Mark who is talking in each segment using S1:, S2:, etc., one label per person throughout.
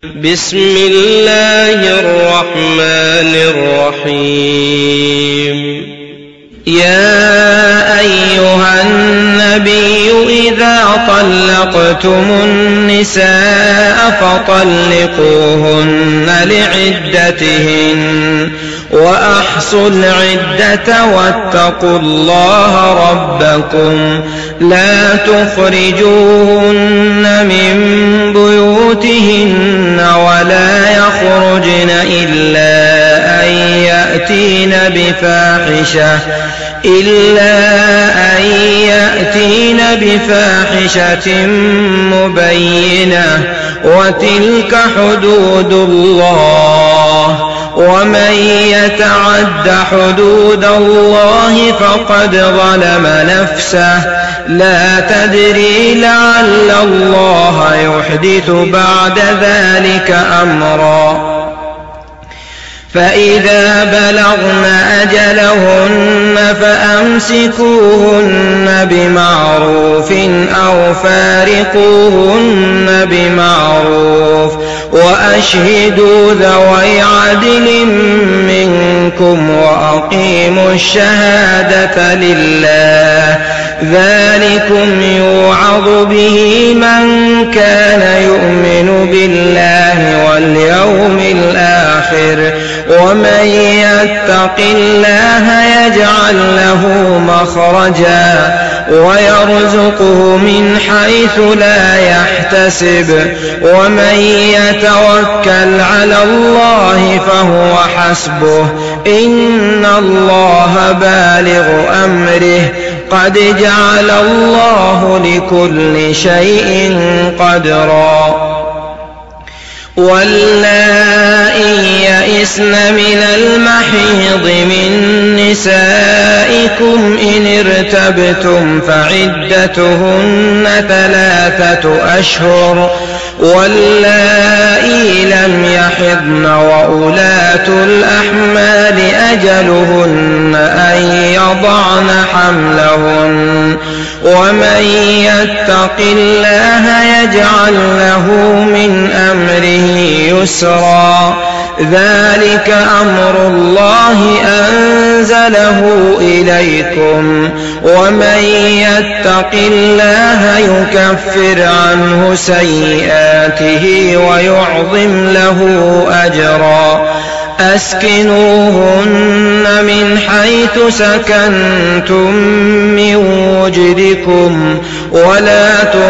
S1: بسم الله الرحمن الرحيم. يا أيها النبي إذا طلقتم النساء فطلقوهن لعدتهن وأحصوا العدة واتقوا الله ربكم لا تخرجوهن من بيوتهن ولا يخرجن إلا أن يأتين بفاحشة مبينة وتلك حدود الله ومن يتعد حدود الله فقد ظلم نفسه لا تدري لعل الله يحدث بعد ذلك أمرا. فإذا بلغن أجلهن فأمسكوهن بمعروف أو فارقوهن بمعروف وأشهدوا ذوي عدل منكم وأقيموا الشهادة لله ذلكم يوعظ به من كان يؤمن بالله واليوم الآخر ومن يتق الله يجعل له مخرجا ويرزقه من حيث لا يحتسب ومن يتوكل على الله فهو حسبه إن الله بالغ أمره قد جعل الله لكل شيء قدرا. واللائي يئسن من المحيض من نسائكم إن ارتبتم فعدتهن 3 أشهر واللائي لم يحضن وأولاة الأحمال أجلهن أن يضعن حملهن ومن يتق الله يجعل له من أمره يسرا ذلك أمر الله أنزله إليكم ومن يتق الله يكفر عنه سيئاته ويعظم له أجرا. أسكنوهن من حيث سكنتم من وجدكم ولا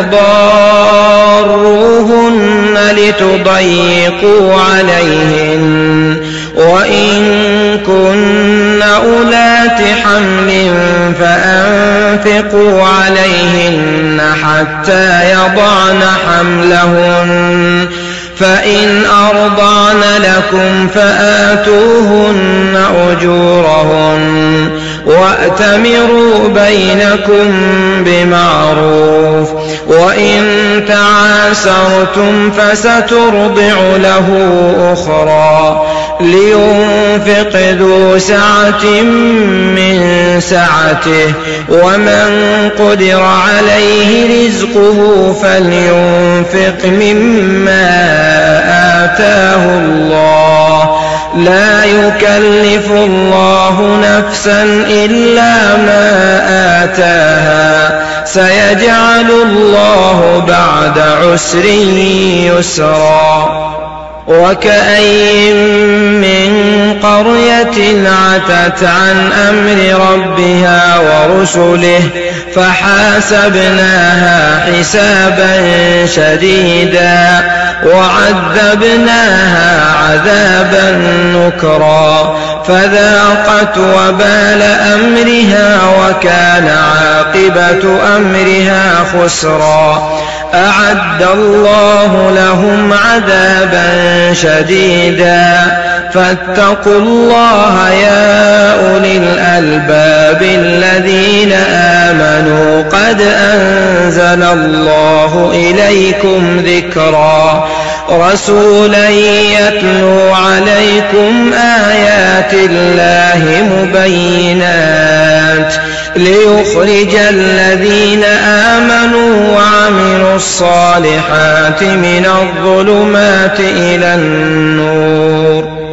S1: تضاروهن لتضيقوا عليهن وإن كن أولات حمل فأنفقوا عليهن حتى يضعن حملهن فإن أرضعن لكم فآتوهن أجورهن وأتمروا بينكم بمعروف وإن تعاسرتم فسترضع له أخرى لينفق ذو سعة من سعته ومن قدر عليه رزقه فلينفق مما آتاه الله لا يكلف الله نفسا إلا ما آتاها سيجعل الله بعد عسر يسرا. وكأين من قرية عتت عن أمر ربها ورسله فحاسبناها حسابا شديدا وعذبناها عذابا نكرا فذاقت وبال أمرها وكان عاقبة أمرها خسرا. أعد الله لهم عذابا شديدا فاتقوا الله يا أولي الألباب الذين آمنوا قد أنزل الله إليكم ذكرا رسولا يتلو عليكم آيات الله مبينات ليخرج الذين آمنوا وعملوا الصالحات من الظلمات إلى النور.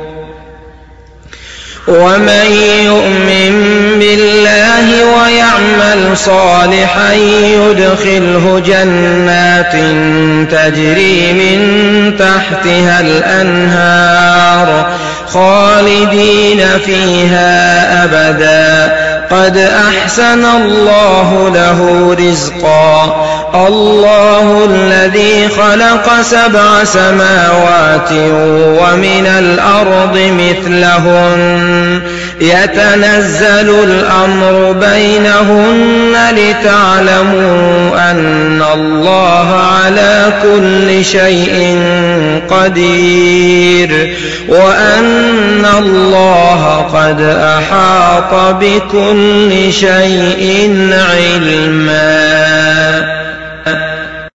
S1: ومن يؤمن بالله ويعمل صالحا يدخله جنات تجري من تحتها الأنهار خالدين فيها أبدا قد أحسن الله له رزقا. الله الذي خلق 7 سماوات ومن الأرض مثلهن يتنزل الأمر بينهن لتعلموا أن الله على كل شيء قدير وأن الله قد أحاط بكل شيء علما.